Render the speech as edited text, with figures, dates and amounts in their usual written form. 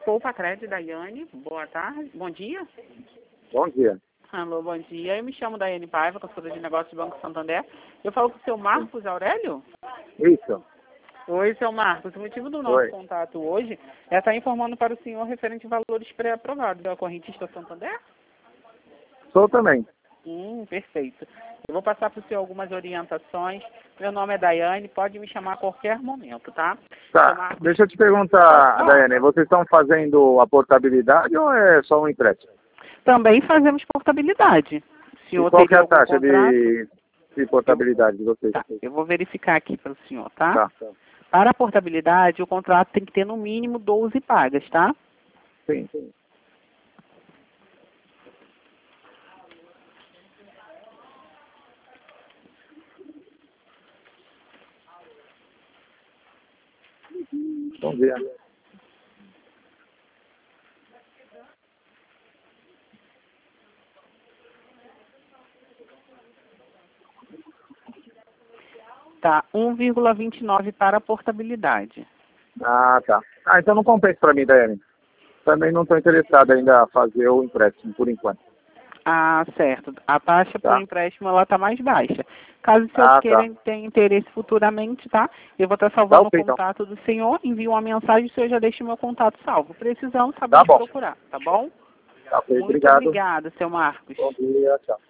Poupa Crédito, Daiane. Boa tarde. Bom dia. Bom dia. Alô, bom dia. Eu me chamo Daiane Paiva, consultora de negócios do Banco Santander. Eu falo com o seu Marcos Aurélio? Isso. Oi, seu Marcos. O motivo do nosso contato hoje é estar informando para o senhor referente a valores pré-aprovados da correntista Santander? Sou também. Perfeito. Eu vou passar para o senhor algumas orientações. Meu nome é Daiane, pode me chamar a qualquer momento, tá? Tá, deixa eu te perguntar, Daiane, vocês estão fazendo a portabilidade ou é só um empréstimo? Também fazemos portabilidade. O senhor Qual que é teria a algum taxa contrato? de portabilidade de vocês? Tá, eu vou verificar aqui para o senhor, tá? Tá. Para a portabilidade, o contrato tem que ter no mínimo 12 pagas, tá? Sim. Bom dia. Tá, 1,29 para a portabilidade. Ah, tá. Ah, então não compensa para mim, Daiane. Também não estou interessado ainda a fazer o empréstimo, por enquanto. Ah, certo. A taxa para o Tá. empréstimo ela está mais baixa. Caso o senhor queira ter interesse futuramente, tá? Eu vou estar salvando ok, o contato do senhor, envio uma mensagem, o senhor já deixa o meu contato salvo. Precisamos saber Tá bom. procurar, tá bom? Tá, ok, Muito obrigado. obrigada, seu Marcos. Bom dia, tchau.